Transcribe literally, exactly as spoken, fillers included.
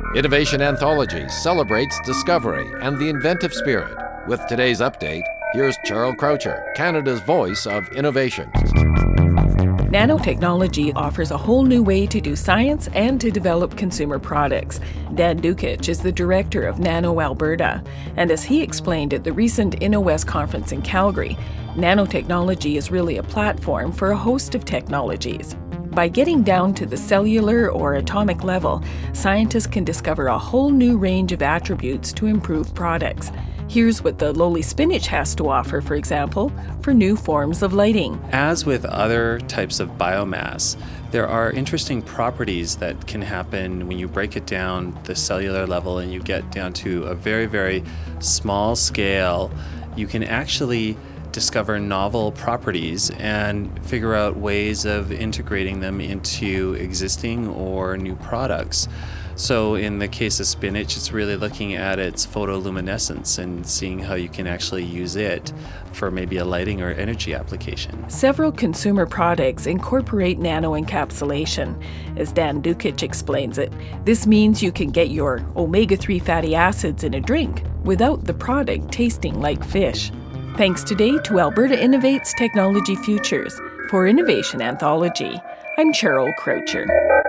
Innovation Anthology celebrates discovery and the inventive spirit. With today's update, here's Cheryl Croucher, Canada's voice of innovation. Nanotechnology offers a whole new way to do science and to develop consumer products. Dan Dukic is the director of Nano Alberta, and as he explained at the recent InnoWest conference in Calgary, nanotechnology is really a platform for a host of technologies. By getting down to the cellular or atomic level, scientists can discover a whole new range of attributes to improve products. Here's what the lowly spinach has to offer, for example, for new forms of lighting. As with other types of biomass, there are interesting properties that can happen when you break it down the cellular level and you get down to a very, very small scale. You can actually discover novel properties and figure out ways of integrating them into existing or new products. So in the case of spinach, it's really looking at its photoluminescence and seeing how you can actually use it for maybe a lighting or energy application. Several consumer products incorporate nanoencapsulation. As Dan Dukic explains it, this means you can get your omega three fatty acids in a drink without the product tasting like fish. Thanks today to Alberta Innovates Technology Futures. For Innovation Anthology, I'm Cheryl Croucher.